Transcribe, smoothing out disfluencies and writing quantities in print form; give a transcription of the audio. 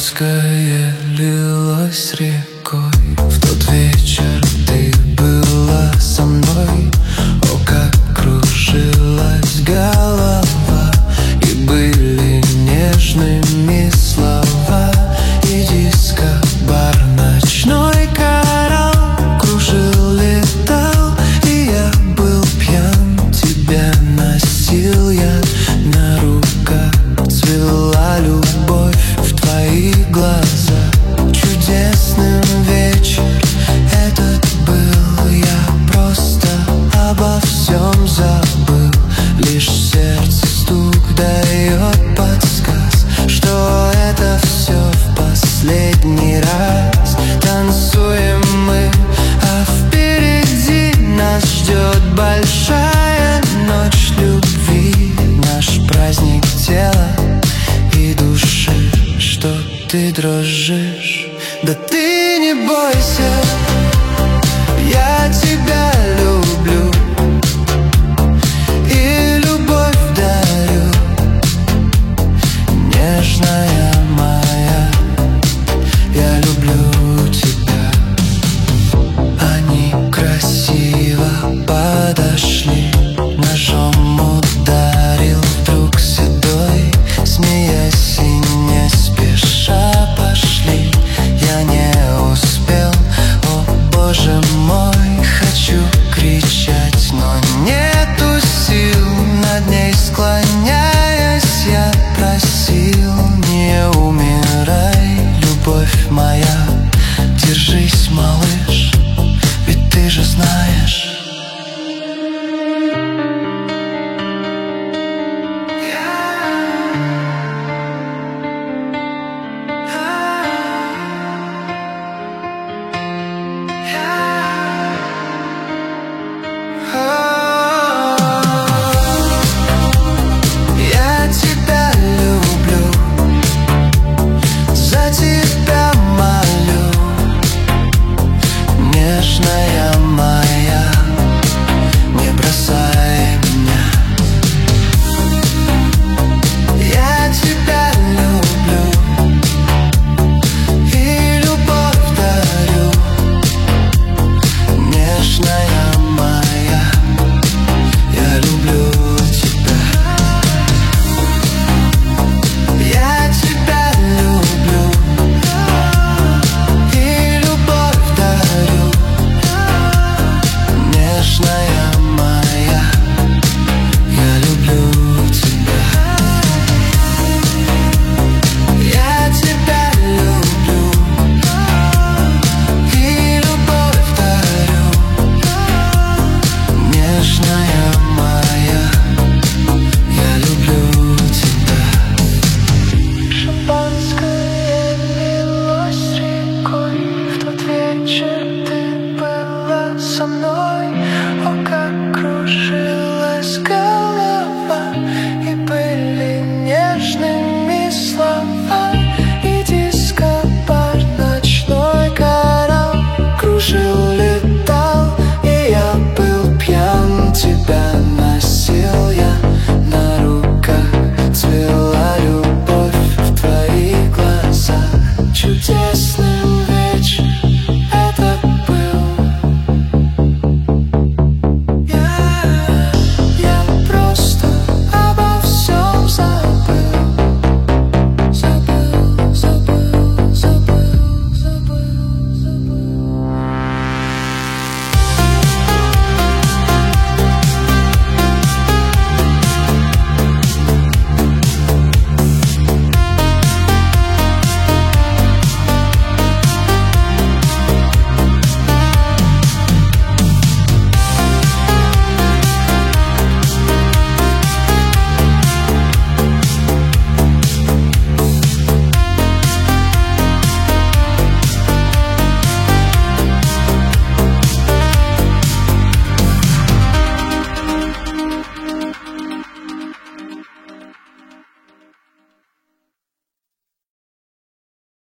шампанское лилось рекой. В тот вечер ты была со мной. О, как кружилась голова, и были нежными слова. И диско-бар ночной коралл кружил, летал, и я был пьян. Тебя носил я на руках, цвела любовь в твои глаза. Чудесным вечер этот был, я просто обо всем забыл. Лишь сердце стук дает подсказ, что это все в последний раз. Танцуем мы, а впереди нас ждет большая ночь любви. Наш праздник тела и души, что ты дрожишь, да ты